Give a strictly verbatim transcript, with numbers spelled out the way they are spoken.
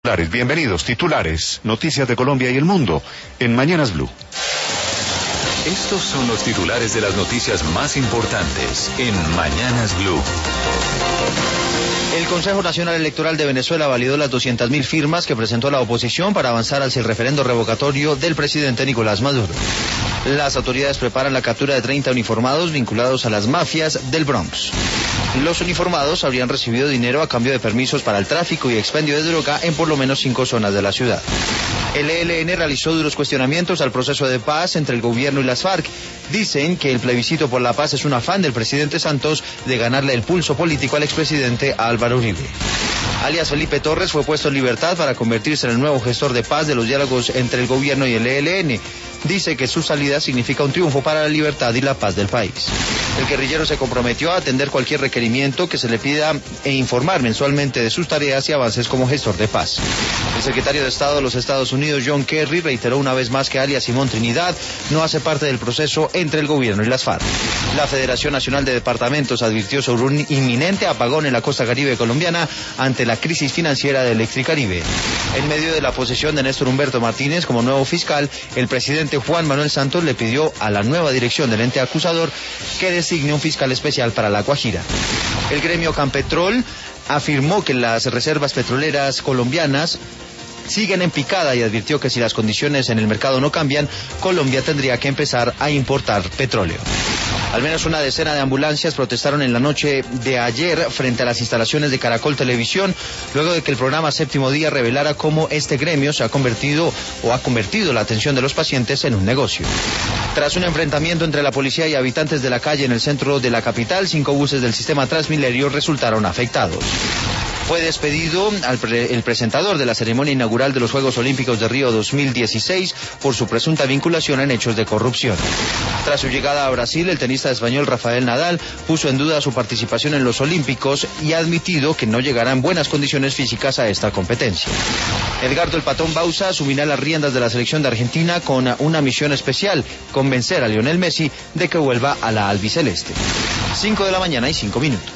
Bienvenidos, titulares, noticias de Colombia y el mundo, en Mañanas Blue. Estos son los titulares de las noticias más importantes en Mañanas Blue. El Consejo Nacional Electoral de Venezuela validó las doscientas mil firmas que presentó la oposición para avanzar hacia el referendo revocatorio del presidente Nicolás Maduro. Las autoridades preparan la captura de treinta uniformados vinculados a las mafias del Bronx. Los uniformados habrían recibido dinero a cambio de permisos para el tráfico y expendio de droga en por lo menos cinco zonas de la ciudad. El E L N realizó duros cuestionamientos al proceso de paz entre el gobierno y las FARC. Dicen que el plebiscito por la paz es un afán del presidente Santos de ganarle el pulso político al expresidente Álvaro Uribe. Alias Felipe Torres fue puesto en libertad para convertirse en el nuevo gestor de paz de los diálogos entre el gobierno y el E L N. Dice que su salida significa un triunfo para la libertad y la paz del país. El guerrillero se comprometió a atender cualquier requerimiento que se le pida e informar mensualmente de sus tareas y avances como gestor de paz. El secretario de Estado de los Estados Unidos, John Kerry, reiteró una vez más que alias Simón Trinidad no hace parte del proceso entre el gobierno y las FARC. La Federación Nacional de Departamentos advirtió sobre un inminente apagón en la costa caribe colombiana ante la crisis financiera de Electricaribe. En medio de la posesión de Néstor Humberto Martínez como nuevo fiscal, el presidente Juan Manuel Santos le pidió a la nueva dirección del ente acusador que designe un fiscal especial para La Guajira. El gremio Campetrol afirmó que las reservas petroleras colombianas siguen en picada y advirtió que si las condiciones en el mercado no cambian, Colombia tendría que empezar a importar petróleo. Al menos una decena de ambulancias protestaron en la noche de ayer frente a las instalaciones de Caracol Televisión, luego de que el programa Séptimo Día revelara cómo este gremio se ha convertido o ha convertido la atención de los pacientes en un negocio. Tras un enfrentamiento entre la policía y habitantes de la calle en el centro de la capital, cinco buses del sistema Transmilenio resultaron afectados. Fue despedido al pre el presentador de la ceremonia inaugural de los Juegos Olímpicos de Río dos mil dieciséis por su presunta vinculación en hechos de corrupción. Tras su llegada a Brasil, el tenista español Rafael Nadal puso en duda su participación en los Olímpicos y ha admitido que no llegará en buenas condiciones físicas a esta competencia. Edgardo el Patón Bauza asumirá las riendas de la selección de Argentina con una misión especial, convencer a Lionel Messi de que vuelva a la albiceleste. cinco de la mañana y cinco minutos.